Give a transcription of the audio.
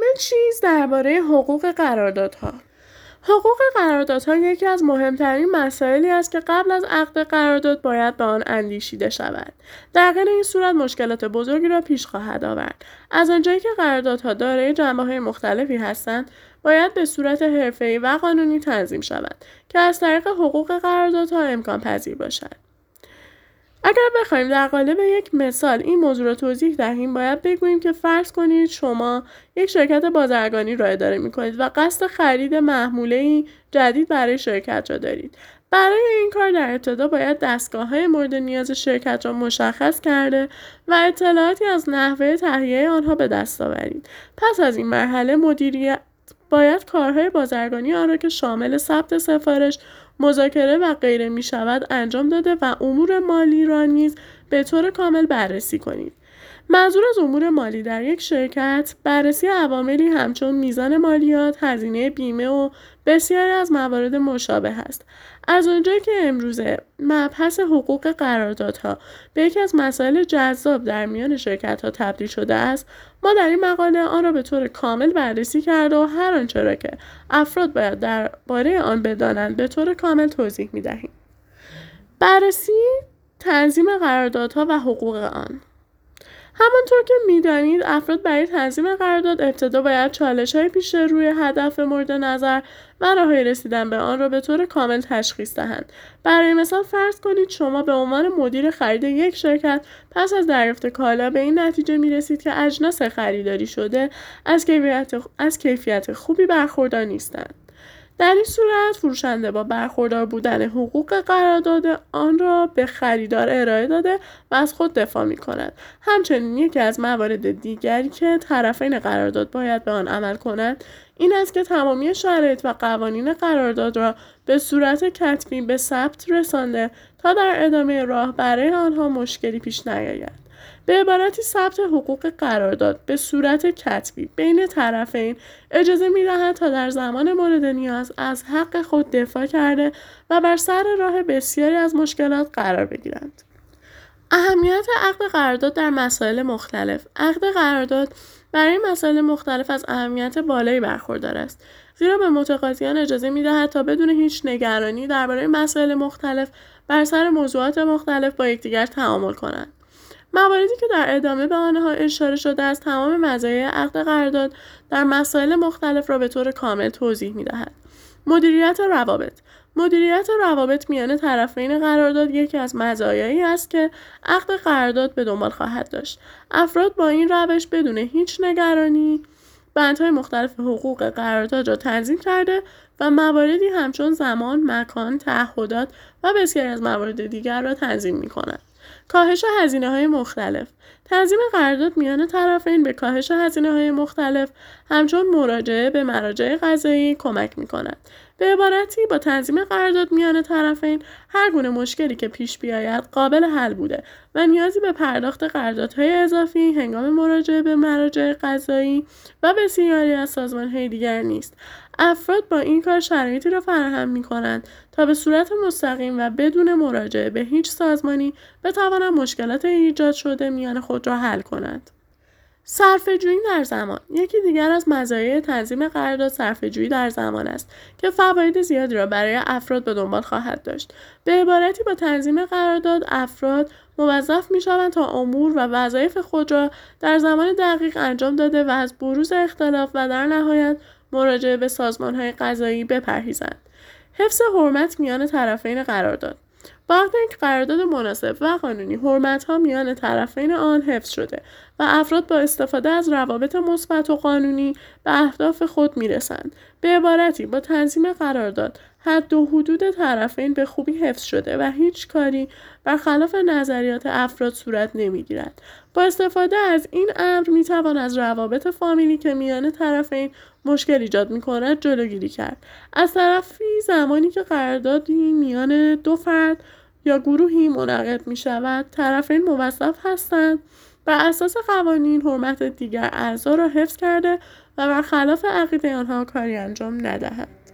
چیز درباره حقوق قراردادها. حقوق قراردادها یکی از مهمترین مسائلی است که قبل از عقد قرارداد باید به آن اندیشیده شود. در غیر این صورت مشکلات بزرگی را پیش خواهد آورد. از آنجایی که قراردادها دارای جنبه‌های مختلفی هستند، باید به صورت حرفه‌ای و قانونی تنظیم شود که از طریق حقوق قراردادها امکان پذیر باشد. اگر بخوایم در قالب یک مثال این موضوع را توضیح دهیم، باید بگوییم که فرض کنید شما یک شرکت بازرگانی را اداره می‌کنید و قصد خرید محموله‌ای جدید برای شرکت را دارید. برای این کار در ابتدا باید دستگاه‌های مورد نیاز شرکت را مشخص کرده و اطلاعاتی از نحوه تهیه آنها به دست آورید. پس از این مرحله مدیریت باید کارهای بازرگانی آن را که شامل ثبت سفارش، مذاکره و غیره می شود انجام داده و امور مالی را نیز به طور کامل بررسی کنید. منظور از امور مالی در یک شرکت بررسی عواملی همچون میزان مالیات، هزینه بیمه و بسیاری از موارد مشابه است. از آنجایی که امروزه مبحث حقوق قراردادها به یکی از مسائل جذاب در میان شرکت‌ها تبدیل شده است، ما در این مقاله آن را به طور کامل بررسی کرده و هر آنچه را که افراد باید درباره آن بدانند به طور کامل توضیح می‌دهیم. بررسی تنظیم قراردادها و حقوق آن. همانطور که می‌دانید افراد برای تنظیم قرارداد ابتدا باید چالش‌های پیش روی هدف مورد نظر و راه‌های رسیدن به آن را به طور کامل تشخیص دهند. برای مثال فرض کنید شما به عنوان مدیر خرید یک شرکت پس از دریافت کالا به این نتیجه می‌رسید که اجناس خریداری شده از کیفیت خوبی برخوردار نیستند. در این صورت فروشنده با برخوردار بودن حقوق قرارداد آن را به خریدار ارائه داده و از خود دفاع می کند. همچنین یکی از موارد دیگری که طرفین قرارداد باید به آن عمل کنند این است که تمامی شرایط و قوانین قرارداد را به صورت کتبی به ثبت رسانده تا در ادامه راه برای آنها مشکلی پیش نیاید. به عبارتی ثبت حقوق قرارداد به صورت کتبی بین طرفین اجازه می‌دهد تا در زمان مورد نیاز از حق خود دفاع کرده و بر سر راه بسیاری از مشکلات قرار بگیرند. اهمیت عقد قرارداد در مسائل مختلف. عقد قرارداد برای مسائل مختلف از اهمیت بالایی برخوردار است، زیرا به متقاضیان اجازه می‌دهد تا بدون هیچ نگرانی درباره مسائل مختلف بر سر موضوعات مختلف با یکدیگر تعامل کنند. مواردی که در ادامه به آنها اشاره شده است تمام مزایای عقد قرارداد در مسائل مختلف را به طور کامل توضیح می‌دهد. مدیریت روابط میان طرفین قرارداد یکی از مزایایی است که عقد قرارداد به دنبال خواهد داشت. افراد با این روش بدون هیچ نگرانی بندهای مختلف حقوق قرارداد را تنظیم کرده و مواردی همچون زمان، مکان، تعهدات و بسیاری از موارد دیگر را تنظیم می‌کنند. کاهش هزینه‌های مختلف. تنظیم قرارداد میان طرفین به کاهش هزینه‌های مختلف همچون مراجعه به مراجع قضایی کمک می‌کند. به عبارتی با تنظیم قرارداد میان طرفین هر گونه مشکلی که پیش بیاید قابل حل بوده و نیازی به پرداخت قراردادهای اضافی هنگام مراجعه به مراجع قضایی و بسیاری از سازمان‌های دیگر نیست. افراد با این کار شرایطی را فراهم می‌کنند تا به صورت مستقیم و بدون مراجعه به هیچ سازمانی بتوانند مشکلات ایجاد شده میان خود را حل کنند. صرفه‌جویی در زمان. یکی دیگر از مزایای تنظیم قرارداد صرفه‌جویی در زمان است که فواید زیادی را برای افراد به دنبال خواهد داشت. به عبارتی با تنظیم قرارداد افراد موظف می‌شوند تا امور و وظایف خود را در زمان دقیق انجام داده و از بروز اختلاف و در نهایت مراجعه به سازمان‌های قضایی بپرهیزند. حفظ حرمت میان طرفین قرارداد. با عقد یک قرارداد مناسب و قانونی حرمت‌ها میان طرفین آن حفظ شده و افراد با استفاده از روابط مثبت و قانونی به اهداف خود میرسند. به عبارتی با تنظیم قرارداد حد و حدود طرفین به خوبی حفظ شده و هیچ کاری برخلاف نظریات افراد صورت نمیگیرد. با استفاده از این امر میتوان از روابط فامیلی که میان طرفین مشکل ایجاد میکند جلوگیری کرد. از طرفی زمانی که قراردادی میان دو فرد یا گروهی منعقد می شود، طرفین موظف هستند بر اساس قوانین حرمت دیگر اعضا را حفظ کرده و برخلاف عقیده آنها کاری انجام ندهند.